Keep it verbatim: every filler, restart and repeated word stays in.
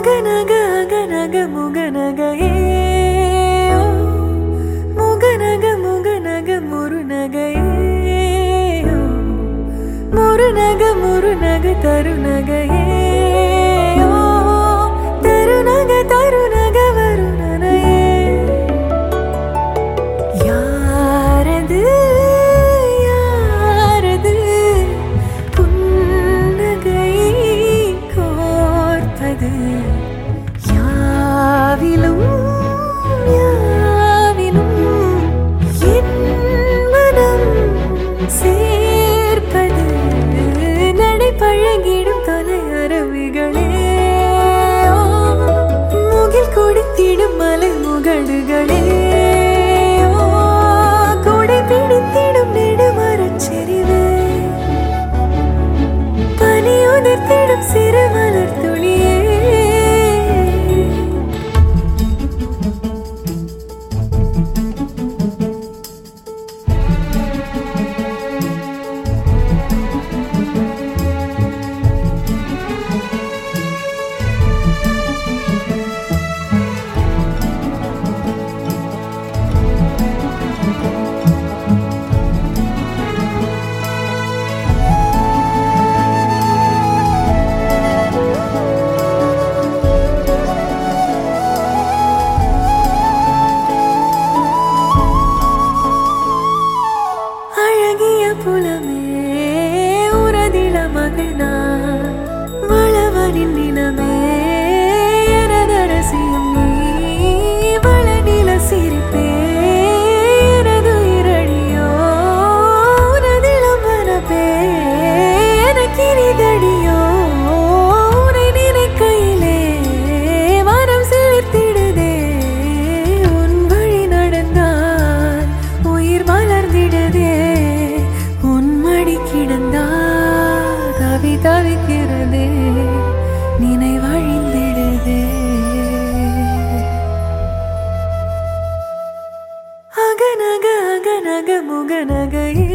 அகநக அகநக முகநகையே முகநக முகநக முருநகையே முருநக முருநக தருநகையே தருநக தருநக வருணனையே யாரது யாரது புன்னகை கோர்ப்பது யாவிலும் யாவிலும் என் மனம் சேர்ப்பது நடை பழகிடும் தொலை அருவிகளே முகில் கொடுத்திடும் மலை முகடுகளே கொடை பிடித்திடும் நெடுமரச் செறிவே பனி உதிர்த்திடும் சிறு மலர் துளியே புலமே உரதில மகிழ்நாள் வளவனின் நிலமே எனதரசியும் நீ வளநில சிரிப்பே எனது இரடியோ உனதிலம் வரப்பே எனக்கினிதடியோ உனை நினைக்கையிலே மனம் சிலிர்த்திடுதே உன் வழி நடந்தால் உயிர் மலர்ந்திடுதே கிடந்தால் தவி தவிக்கிறதே நினைவழிந்திடுதே அகநக அகநக முகநகையே